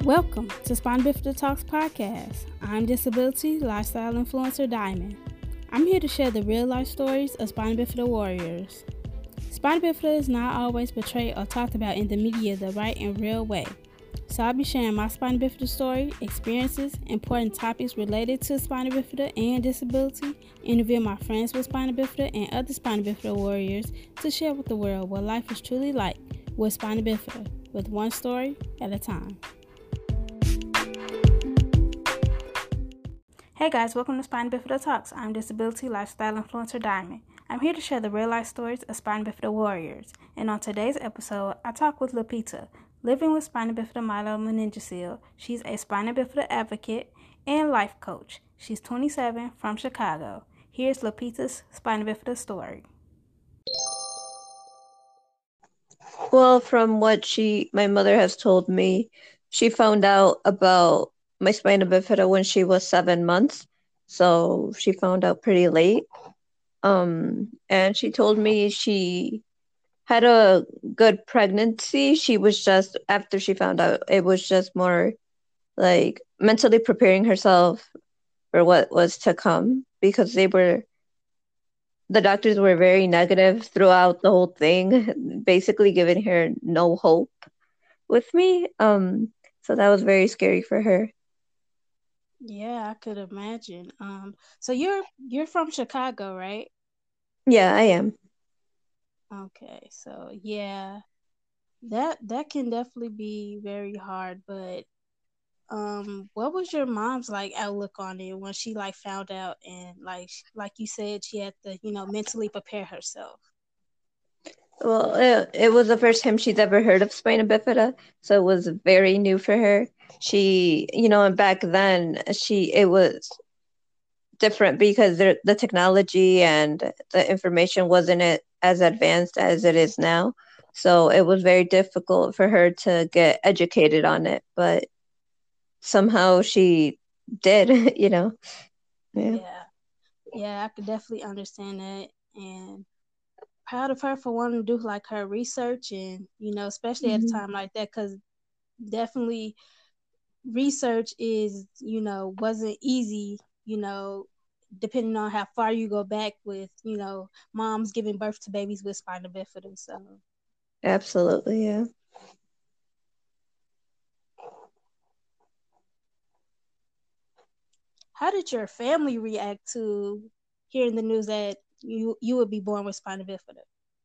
Welcome to Spina Bifida Talks podcast. I'm disability lifestyle influencer Diamond. I'm here to share the real life stories of spina bifida warriors. Spina bifida is not always portrayed or talked about in the media the right and real way. So I'll be sharing my spina bifida story, experiences, important topics related to spina bifida and disability, interview my friends with spina bifida and other spina bifida warriors to share with the world what life is truly like with spina bifida, with one story at a time. Hey guys, welcome to Spina Bifida Talks. I'm disability lifestyle influencer Diamond. I'm here to share the real life stories of spina bifida warriors. And on today's episode, I talk with Lapita, living with spina bifida myelomeniingocele. She's a spina bifida advocate and life coach. She's 27 from Chicago. Here's Lapita's spina bifida story. Well, from what my mother has told me, she found out about my spina bifida when she was 7 months. So she found out pretty late. And she told me she had a good pregnancy. She was just, after she found out, it was just more like mentally preparing herself for what was to come because the doctors were very negative throughout the whole thing, basically giving her no hope with me. So that was very scary for her. Yeah, I could imagine. So you're from Chicago, right? Yeah, I am. Okay, so yeah, that can definitely be very hard, but what was your mom's like outlook on it when she like found out and like you said she had to mentally prepare herself? Well, it was the first time she's ever heard of spina bifida, so it was very new for her. And back then it was different because the technology and the information wasn't as advanced as it is now. So it was very difficult for her to get educated on it, but somehow she did, Yeah. Yeah, I could definitely understand that, and proud of her for wanting to do like her research, and especially at a Mhm. time like that, because definitely research is wasn't easy, depending on how far you go back with moms giving birth to babies with spina bifida. So Absolutely, yeah. how did your family react to hearing the news that you would be born with spina bifida?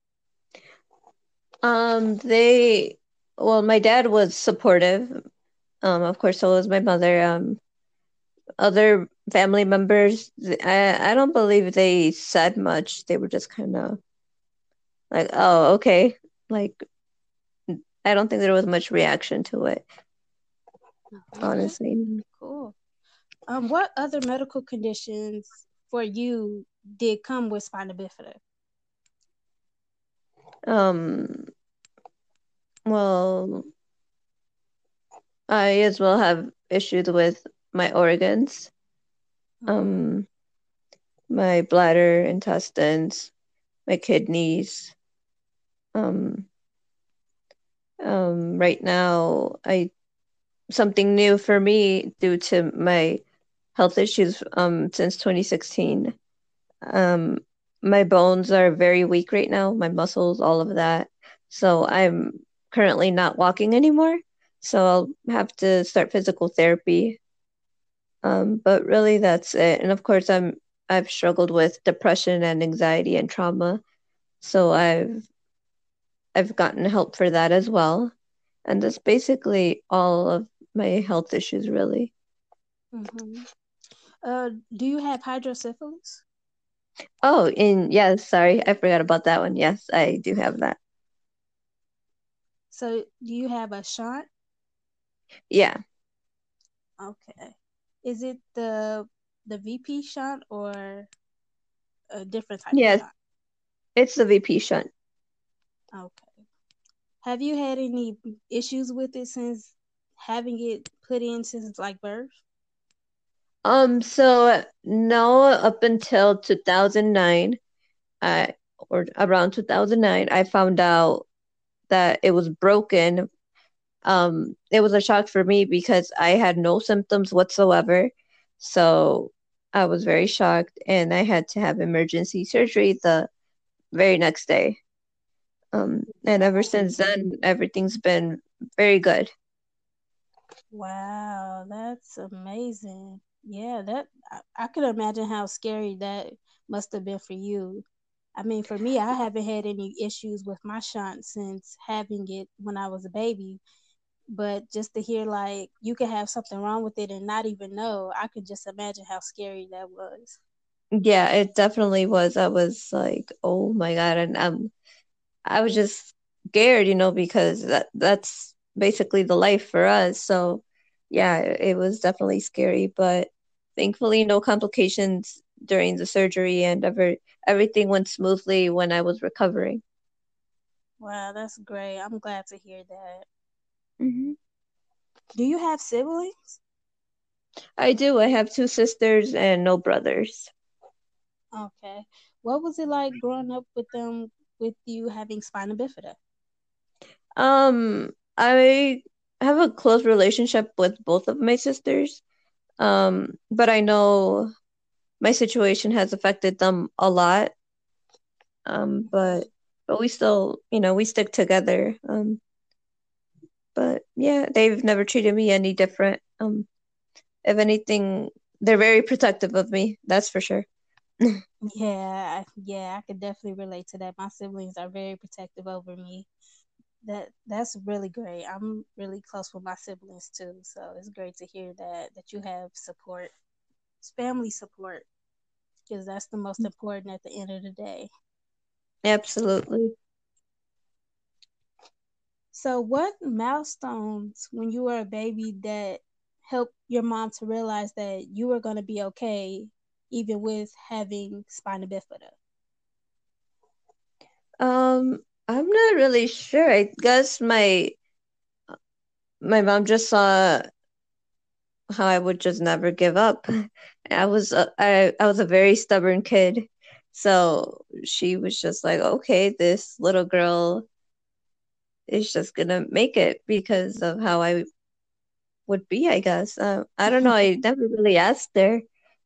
My dad was supportive. Of course, so was my mother. Other family members, I don't believe they said much. They were just kind of like, oh, okay. Like, I don't think there was much reaction to it, Okay, honestly. cool. What other medical conditions for you did come with spina bifida? Um, well, I as well have issues with my organs, Okay. um, my bladder, intestines, my kidneys. Um, right now, I something new for me due to my health issues since 2016. Um, my bones are very weak right now, my muscles, all of that. So I'm currently not walking anymore. So I'll have to start physical therapy. But really that's it. And of course I've struggled with depression and anxiety and trauma. So I've gotten help for that as well. And that's basically all of my health issues really. Mm-hmm. Do you have hydrocephalus? Oh, and yes, sorry, I forgot about that one. Yes, I do have that. So do you have a shunt? Yeah. Okay. Is it the VP shunt or a different type of Yes, shunt? it's the VP shunt. Okay. Have you had any issues with it since having it put in since like birth? So no, up until 2009, I or around 2009, I found out that it was broken It was a shock for me because I had no symptoms whatsoever. So I was very shocked and I had to have emergency surgery the very next day. And ever Wow. since then, everything's been very good. Wow, that's amazing. Yeah, I could imagine how scary that must have been for you. I mean, for me, I haven't had any issues with my shunt since having it when I was a baby. But just to hear like you could have something wrong with it and not even know, I could just imagine how scary that was. Yeah, it definitely was. I was like, oh my God. And I was just scared, because that's basically the life for us. So yeah, it was definitely scary, but thankfully no complications during the surgery and everything went smoothly when I was recovering. Wow, that's great. I'm glad to hear that. Hmm. Do you have siblings? I do. I have two sisters and no brothers. Okay. What was it like growing up with them, with you having spina bifida? I have a close relationship with both of my sisters. But I know my situation has affected them a lot. But we still, we stick together. But yeah, they've never treated me any different. If anything, they're very protective of me, that's for sure. Yeah, yeah, I could definitely relate to that. My siblings are very protective over me. That's really great. I'm really close with my siblings too, so it's great to hear that you have support. It's family support because that's the most important at the end of the day. Absolutely. So, what milestones when you were a baby that helped your mom to realize that you were going to be okay, even with having spina bifida? I'm not really sure. I guess my mom just saw how I would just never give up. I was a very stubborn kid. So she was just like, okay, this little girl is just gonna make it because of how I would be, I guess. I don't know. I never really asked her.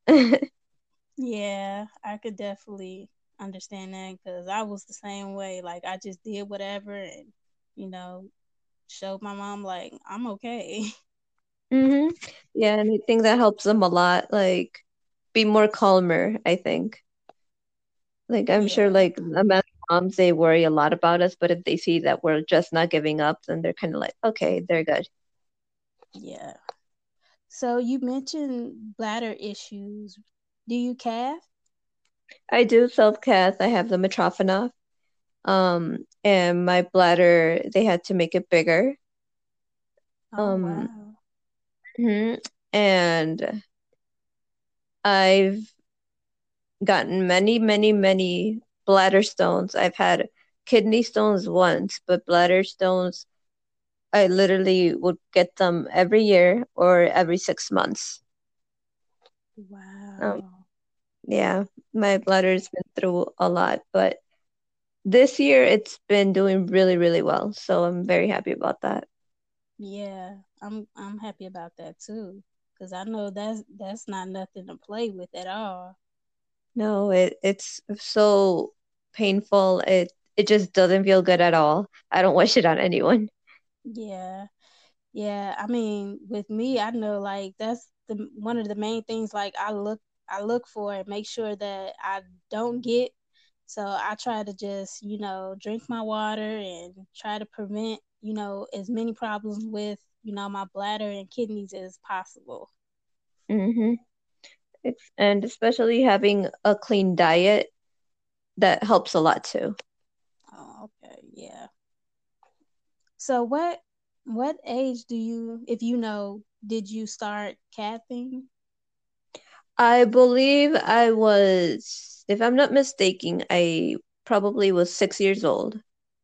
Yeah, I could definitely understand that because I was the same way. Like, I just did whatever and, you know, showed my mom, like, I'm okay. Hmm. Yeah, and I think that helps them a lot. Like, be more calmer, I think. Like, I'm sure, Yeah, like, American moms, they worry a lot about us, but if they see that we're just not giving up, then they're kind of like, okay, they're good. yeah. So, you mentioned bladder issues. Do you calf? I do self-cath. I have the Mitrofanoff. And my bladder, they had to make it bigger. Oh, Um, wow. mhm. And I've gotten many, many, many bladder stones. I've had kidney stones once, but bladder stones, I literally would get them every year or every 6 months. Um, Wow. yeah, my bladder's been through a lot, but this year it's been doing really, really well. So I'm very happy about that. Yeah, I'm happy about that too, because I know that's not nothing to play with at all. No, it's so painful. It just doesn't feel good at all. I don't wish it on anyone. Yeah, yeah. I mean, with me, I know like that's the one of the main things. Like I look for and make sure that I don't get. So I try to just drink my water and try to prevent as many problems with my bladder and kidneys as possible. Hmm. And especially having a clean diet that helps a lot too. Oh, okay, yeah. So what age do you, if you know, did you start cathing? I believe I was, if I'm not mistaken, I probably was 6 years old.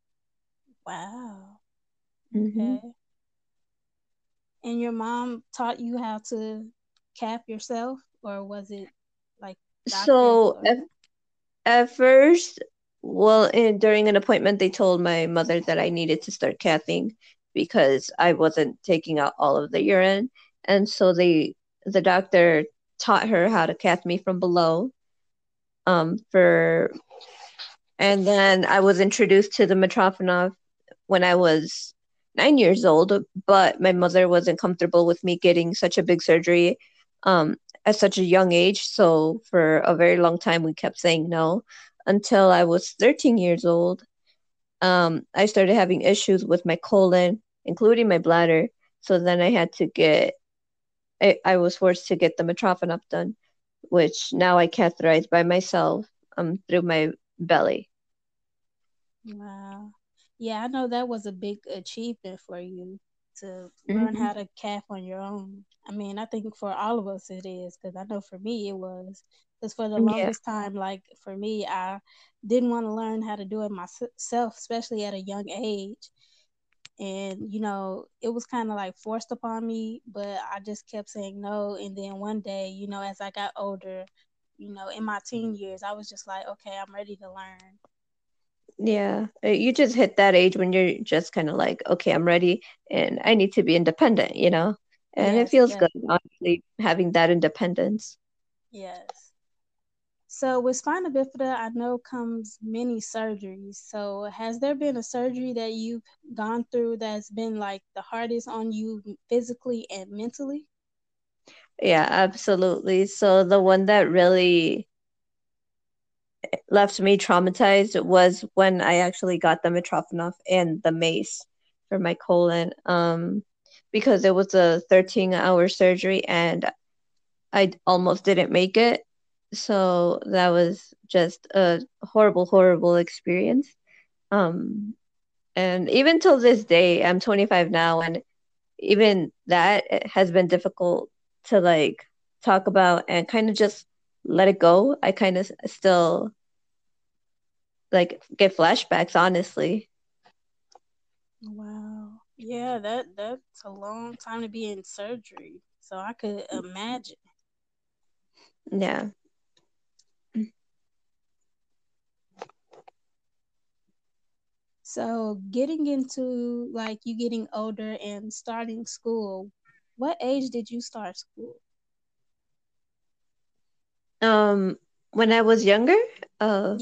Wow. Hmm. Okay. And your mom taught you how to cap yourself, or was it like doctors So or at first, well, during an appointment, they told my mother that I needed to start cathing, because I wasn't taking out all of the urine. And so the doctor taught her how to cath me from below. For And then I was introduced to the Mitrofanov when I was 9 years old, but my mother wasn't comfortable with me getting such a big surgery um, at such a young age. So for a very long time, we kept saying no until I was 13 years old. I started having issues with my colon, including my bladder. So then I was forced to get the Mitrofanov done, which now I catheterize by myself through my belly. Wow. Yeah, I know that was a big achievement for you to learn Hmm. how to calf on your own. I mean, I think for all of us it is, because I know for me it was. Because for the Yeah. longest time, like for me, I didn't want to learn how to do it myself, especially at a young age. And, it was kind of like forced upon me, but I just kept saying no. And then one day, as I got older, in my teen years, I was just like, okay, I'm ready to learn. Yeah, you just hit that age when you're just kind of like, okay, I'm ready and I need to be independent, you know? And it Yes, feels good, definitely. honestly, having that independence. Yes. So with spina bifida, I know comes many surgeries. So has there been a surgery that you've gone through that's been like the hardest on you physically and mentally? Yeah, absolutely. So the one that really left me traumatized was when I actually got the Mitrofanov and the mace for my colon, because it was a 13-hour surgery and I almost didn't make it. So that was just a horrible, horrible experience. Um, and even till this day, I'm 25 now, and even that has been difficult to like talk about and kind of just let it go. I kind of still like get flashbacks, honestly. Wow. Yeah, that's a long time to be in surgery. So I could imagine. Yeah. So getting into like you getting older and starting school, what age did you start school? Um, when I was younger, uh, Yeah.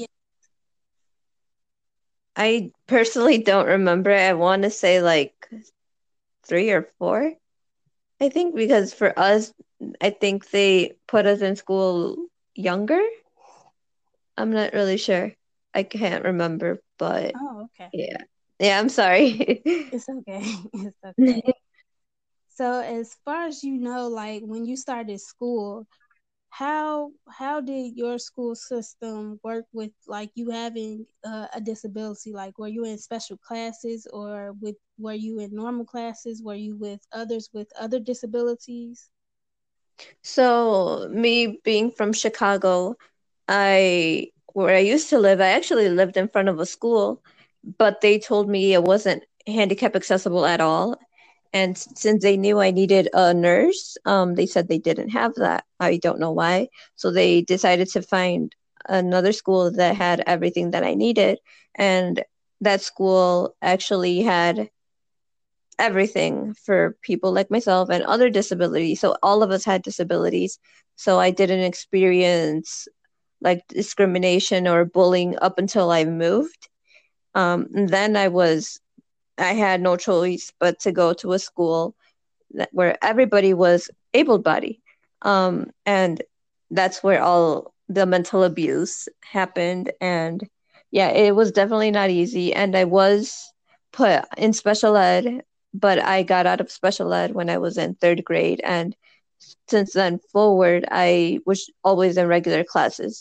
I personally don't remember. I want to say like 3 or 4. I think because for us, I think they put us in school younger. I'm not really sure. I can't remember, but Oh, okay. yeah. Yeah, I'm sorry. It's okay. It's okay. So as far as you know, like when you started school, how did your school system work with like you having a disability? Like were you in special classes or were you in normal classes? Were you with others with other disabilities? So, me being from Chicago, where I used to live, I actually lived in front of a school, but they told me it wasn't handicap accessible at all. And since they knew I needed a nurse, they said they didn't have that. I don't know why. So they decided to find another school that had everything that I needed. And that school actually had everything for people like myself and other disabilities. So all of us had disabilities. So I didn't experience like discrimination or bullying up until I moved. And then I had no choice but to go to a school where everybody was able-bodied. And that's where all the mental abuse happened. And yeah, it was definitely not easy. And I was put in special ed, but I got out of special ed when I was in third grade. And since then forward, I was always in regular classes.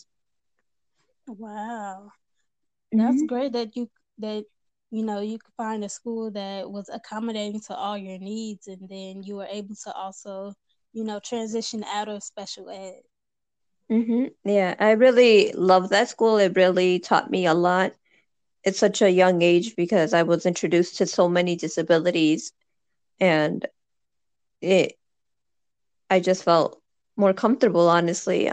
Wow. That's Hmm. great that you could find a school that was accommodating to all your needs and then you were able to also, transition out of special ed. Yeah, I really love that school. It really taught me a lot at such a young age because I was introduced to so many disabilities and it I just felt more comfortable, honestly.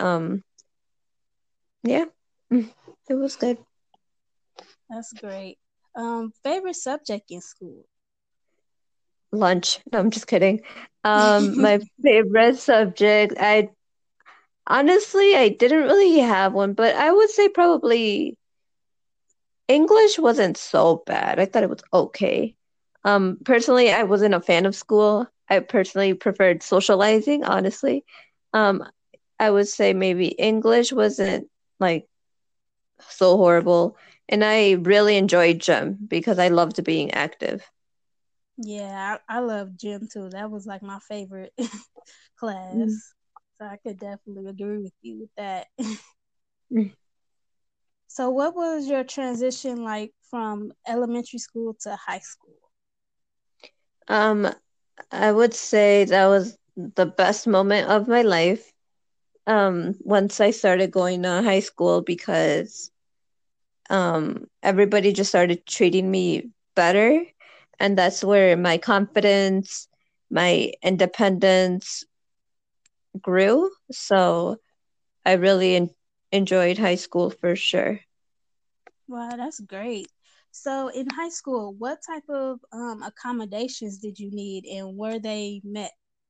Yeah. It was good. That's great. Favorite subject in school? Lunch. No, I'm just kidding. My favorite subject, I honestly I didn't really have one, but I would say probably English wasn't so bad. I thought it was okay. Personally, I wasn't a fan of school. I personally preferred socializing, honestly. Um, I would say maybe English wasn't like so horrible, and I really enjoyed gym because I loved being active. Yeah, I love gym too. That was like my favorite Mm. class. So I could definitely agree with you with that. Mm. So what was your transition like from elementary school to high school? Um, I would say that was the best moment of my life. Once I started going to high school because everybody just started treating me better, and that's where my confidence, my independence grew. So I really enjoyed high school for sure. Wow, that's great. So in high school, what type of accommodations did you need and were they met?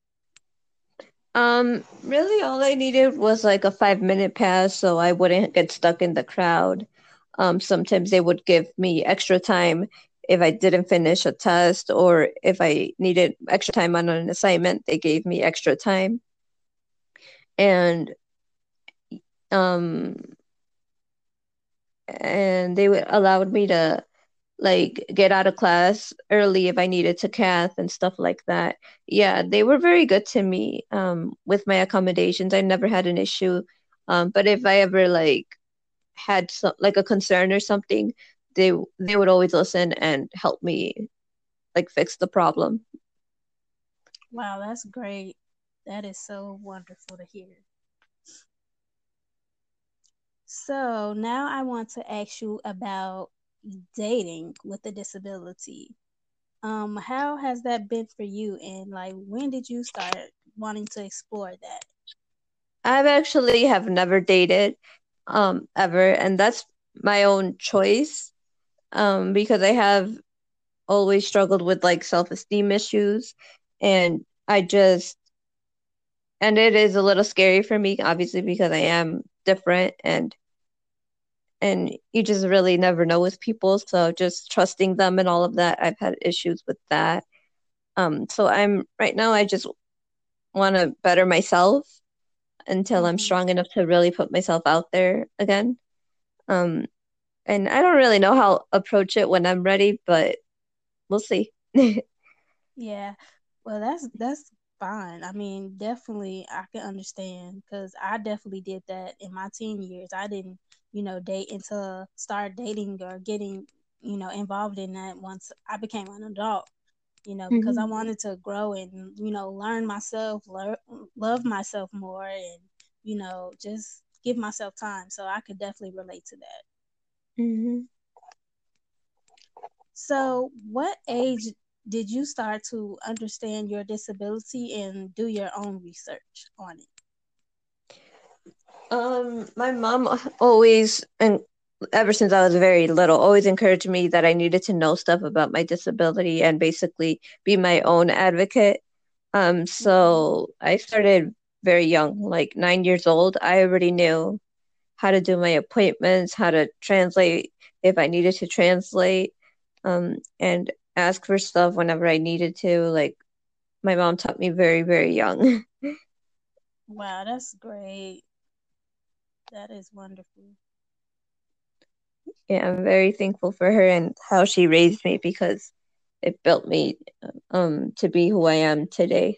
Really all I needed was like a 5 minute pass so I wouldn't get stuck in the crowd. Sometimes they would give me extra time if I didn't finish a test or if I needed extra time on an assignment, they gave me extra time. And um they allowed me to like get out of class early if I needed to cath and stuff like that. Yeah, they were very good to me with my accommodations. I never had an issue. But if I ever like had like a concern or something, they would always listen and help me like fix the problem. Wow, that's great. That is so wonderful to hear. So now I want to ask you about dating with a disability. How has that been for you and like when did you start wanting to explore that? I've actually have never dated ever, and that's my own choice because I have always struggled with like self-esteem issues, and I just and it is a little scary for me obviously because I am different, and you just really never know with people, so just trusting them and all of that, I've had issues with that. So I'm right now I just want to better myself until I'm Hmm. strong enough to really put myself out there again. um and I don't really know how approach it when I'm ready, but we'll see. Yeah. Well, that's fine. I mean, definitely I can understand because I definitely did that in my teen years. I didn't, date until start dating or getting, involved in that once I became an adult. Because I Mhm. wanted to grow and, learn myself, love myself more and, just give myself time. So I could definitely relate to that. Mhm. So, what age did you start to understand your disability and do your own research on it? My mom always, and ever since I was very little, always encouraged me that I needed to know stuff about my disability and basically be my own advocate. Hmm. So I started very young, like 9 years old. I already knew how to do my appointments, how to translate if I needed to translate, and ask for stuff whenever I needed to. Like my mom taught me very, very young. Wow, that's great. That is wonderful. Yeah, I'm very thankful for her and how she raised me because it built me to be who I am today.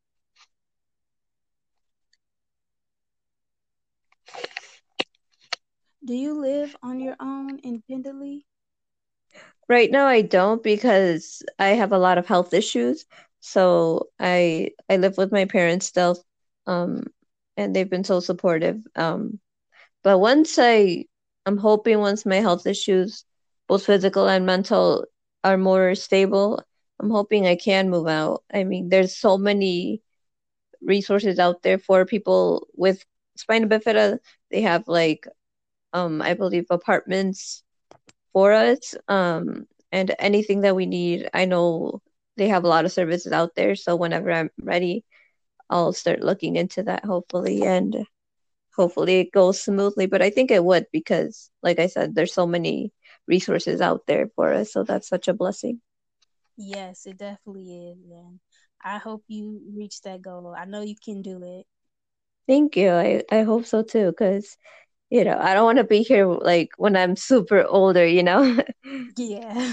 Do you live on your own independently? Right now I don't because I have a lot of health issues. So I live with my parents still, um and they've been so supportive. But I'm hoping once my health issues, both physical and mental, are more stable, I'm hoping I can move out. I mean, there's so many resources out there for people with spina bifida. They have like I believe apartments for us, and anything that we need. I know they have a lot of services out there. So whenever I'm ready, I'll start looking into that hopefully, and hopefully it goes smoothly. But I think it would because, like I said, there's so many resources out there for us. So that's such a blessing. Yes, it definitely is. And I hope you reach that goal. I know you can do it. Thank you. I hope so too, because I don't want to be here like when I'm super older. Yeah.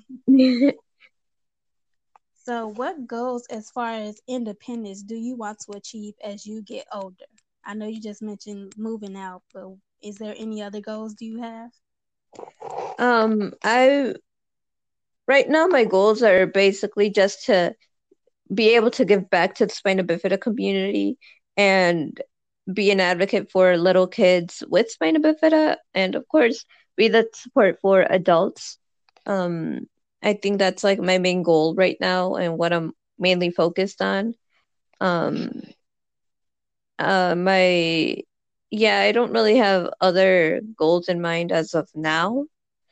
So, what goals as far as independence do you want to achieve as you get older? I know you just mentioned moving out, but is there any other goals do you have? I right now my goals are basically just to be able to give back to the spina bifida community and be an advocate for little kids with spina bifida, and of course be the support for adults. um I think that's like my main goal right now and what I'm mainly focused on. um my Yeah, I don't really have other goals in mind as of now.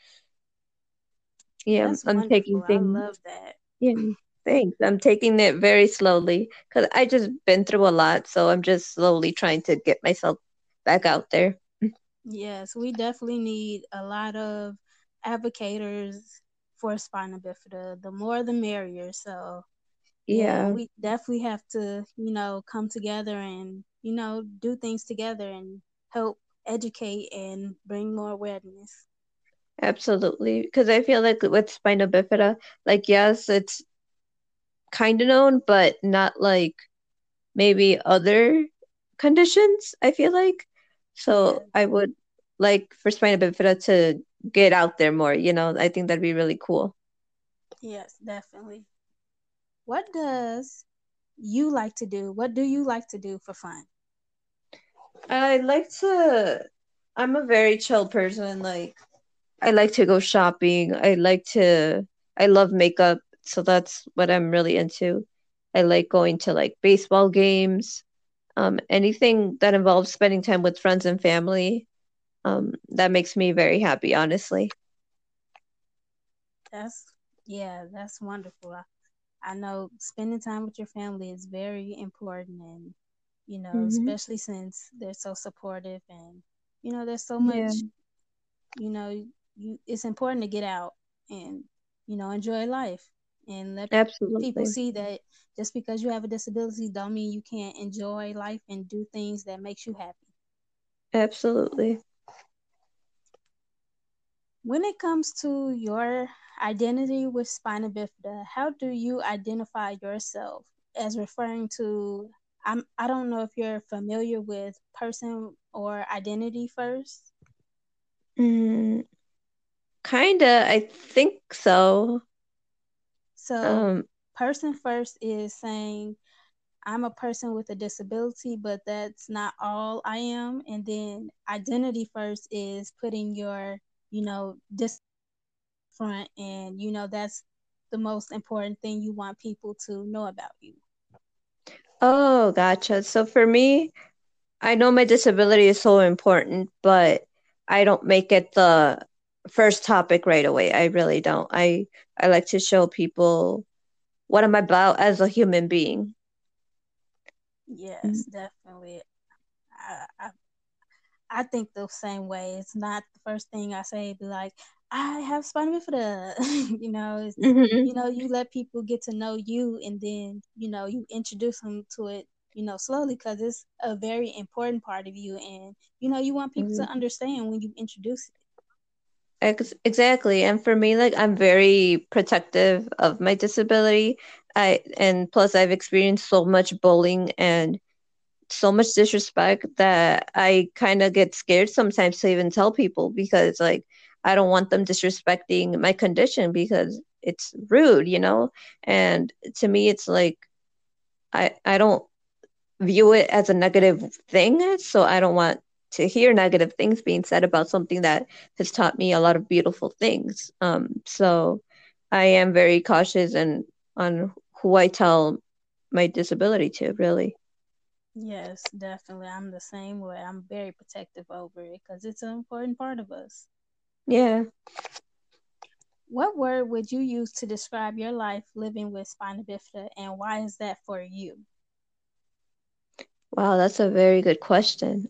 Yeah, That's I'm wonderful. taking I things. love that. Yeah, thanks. I'm taking it very slowly because I just been through a lot, so I'm just slowly trying to get myself back out there. Yes, we definitely need a lot of advocates for spina bifida. The more the merrier. So, yeah, Yeah, we definitely have to, come together and, do things together and help educate and bring more awareness. absolutely. Because I feel like with spina bifida, like yes, it's kind of known, but not like maybe other conditions, I feel like. So Yes, I would like for spina bifida to get out there more, I think that'd be really cool. yes, definitely. What does you like to do? What do you like to do for fun? I like to, I'm a very chill person. Like, I like to go shopping. I love makeup. So that's what I'm really into. I like going to like baseball games, anything that involves spending time with friends and family. That makes me very happy, honestly. That's yeah, that's wonderful. I know spending time with your family is very important, and Hmm. especially since they're so supportive, and there's so Yeah, much, you know, it's important to get out and enjoy life and let people absolutely. see that just because you have a disability don't mean you can't enjoy life and do things that makes you happy. Absolutely. When it comes to your identity with spina bifida, how do you identify yourself as referring to? I don't know if you're familiar with person or identity first. Mm, kinda, I think so. So, Um, person first is saying I'm a person with a disability, but that's not all I am. And then identity first is putting your, dis front, and that's the most important thing you want people to know about you. oh, gotcha. So for me, I know my disability is so important, but I don't make it the first topic right away. I really don't. I like to show people what I'm about as a human being. Yes, definitely. I, I I think the same way. It's not the first thing I say. Be like, I have spina bifida. It's Mm-hmm. you let people get to know you, and then you introduce them to it. Slowly, because it's a very important part of you, and you want people to understand when you introduce it. Exactly. And for me, like I'm very protective of my disability. And plus I've experienced so much bullying and so much disrespect that I kind of get scared sometimes to even tell people because like I don't want them disrespecting my condition because it's rude. And to me it's like I don't view it as a negative thing, so I don't want to hear negative things being said about something that has taught me a lot of beautiful things. So I am very cautious and on who I tell my disability to, really. Yes, definitely. I'm the same way. I'm very protective over it because it's an important part of us. Yeah. What word would you use to describe your life living with spina bifida, and why is that for you? Wow, that's a very good question.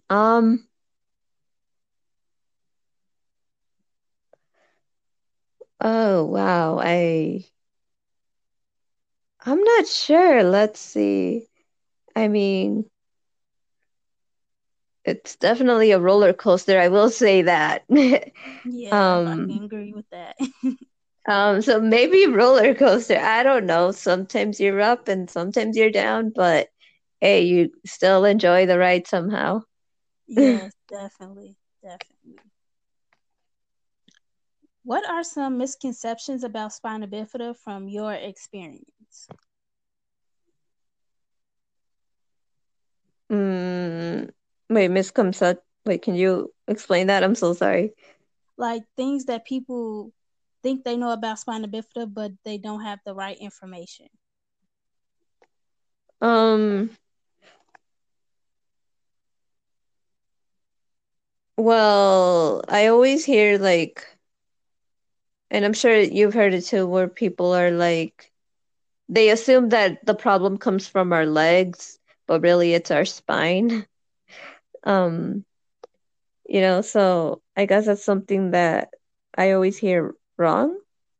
Oh wow, I'm not sure. Let's see. I mean, it's definitely a roller coaster, I will say that. Yeah, I Um, can agree with that. so maybe roller coaster. I don't know. Sometimes you're up and sometimes you're down, but hey, you still enjoy the ride somehow. Yes, definitely. Definitely. What are some misconceptions about spina bifida from your experience? Mm, wait, Miss Comsut, wait, can you explain that? I'm so sorry. Like things that people think they know about spina bifida, but they don't have the right information. Um, well, I always hear like, and I'm sure you've heard it too, where people are like, they assume that the problem comes from our legs, but really it's our spine. Um, so I guess that's something that I always hear wrong.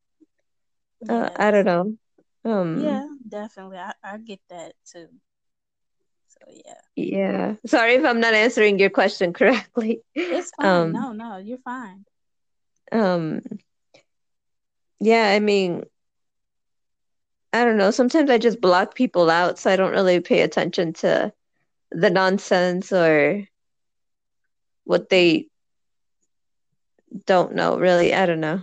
I don't Yes. know. Um, Yeah, definitely. I get that too. So yeah. yeah. Sorry if I'm not answering your question correctly. It's fine. Um, No, no, you're fine. um, yeah, I mean, I don't know. Sometimes I just block people out, so I don't really pay attention to the nonsense or what they don't know, really. I don't know.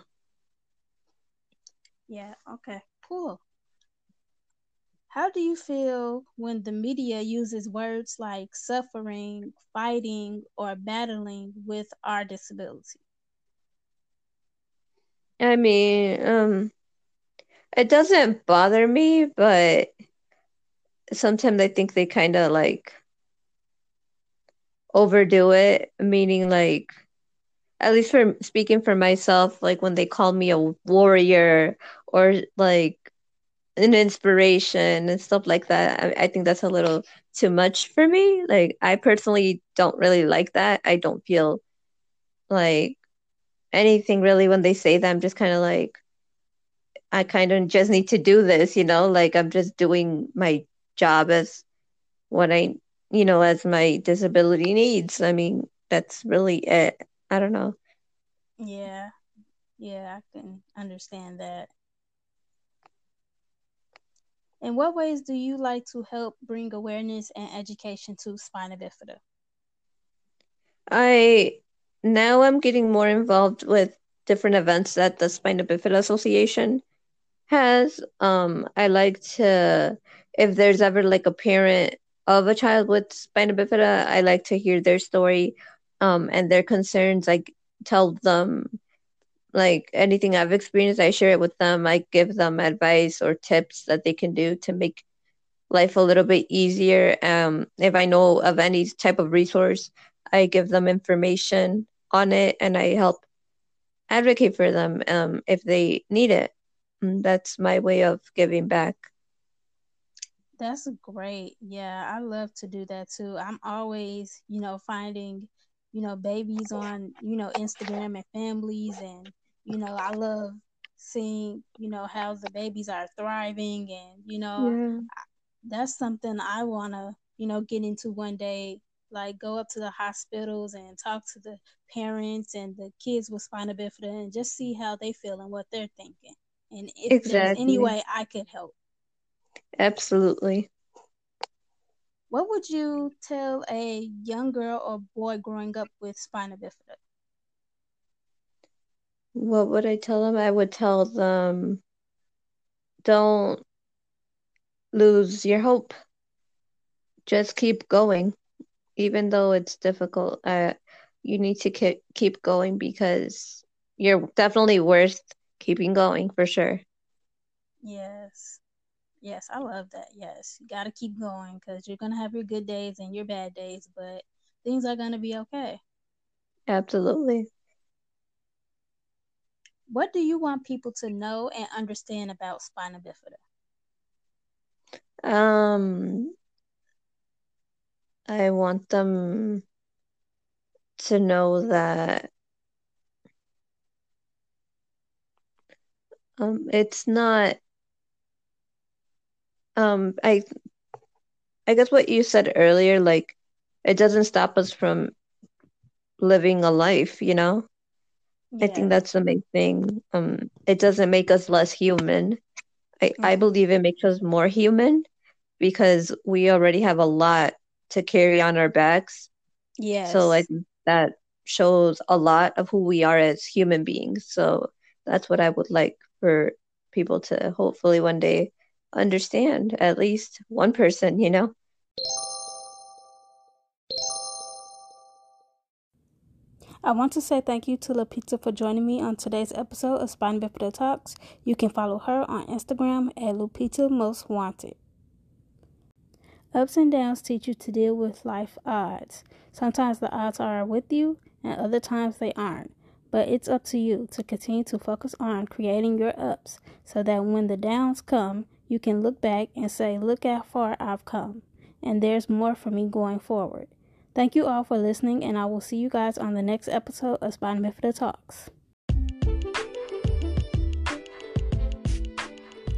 Yeah, okay. Cool. How do you feel when the media uses words like suffering, fighting, or battling with our disability? I mean, it doesn't bother me, but sometimes I think they kind of like overdo it, meaning like at least for speaking for myself, like when they call me a warrior or like an inspiration and stuff like that, I think that's a little too much for me. Like I personally don't really like that. I don't feel like anything really when they say that. I'm just kind of like I kind of just need to do this, like I'm just doing my job as what as my disability needs. I mean, that's really it. I don't know. Yeah, yeah, I can understand that. In what ways do you like to help bring awareness and education to spina bifida? I Now I'm getting more involved with different events that the Spina Bifida Association has. I like to, if there's ever like a parent of a child with spina bifida, I like to hear their story, and their concerns. I tell them like anything I've experienced, I share it with them. I give them advice or tips that they can do to make life a little bit easier. If I know of any type of resource, I give them information on it and I help advocate for them if they need it. That's my way of giving back. That's great. Yeah, I love to do that too. I'm always, finding, babies on, Instagram and families. And, I love seeing, how the babies are thriving. And, Yeah, that's something I want to, get into one day. Like go up to the hospitals and talk to the parents and the kids with spina bifida and just see how they feel and what they're thinking. And if there's any exactly. way I could help. Absolutely. What would you tell a young girl or boy growing up with spina bifida? What would I tell them? I would tell them don't lose your hope. Just keep going, even though it's difficult. You need to keep going because you're definitely worth keeping going for sure. Yes. Yes, I love that. Yes, you got to keep going because you're going to have your good days and your bad days, but things are going to be okay. Absolutely. What do you want people to know and understand about spina bifida? I want them to know that it's not I guess what you said earlier, like it doesn't stop us from living a life, you know? I think Yes. that's the main thing. It doesn't make us less human. I Mm-hmm. believe it makes us more human because we already have a lot to carry on our backs. So I Yes. think that shows a lot of who we are as human beings. So that's what I would like for people to hopefully one day understand, at least one person, you know? I want to say thank you to La Pizza for joining me on today's episode of Spina Bifida Talks. You can follow her on Instagram at Lupita Most Wanted. Ups and downs teach you to deal with life odds. Sometimes the odds are with you, and other times they aren't. But it's up to you to continue to focus on creating your ups so that when the downs come, you can look back and say, look how far I've come, and there's more for me going forward. Thank you all for listening, and I will see you guys on the next episode of Spina Bifida Talks.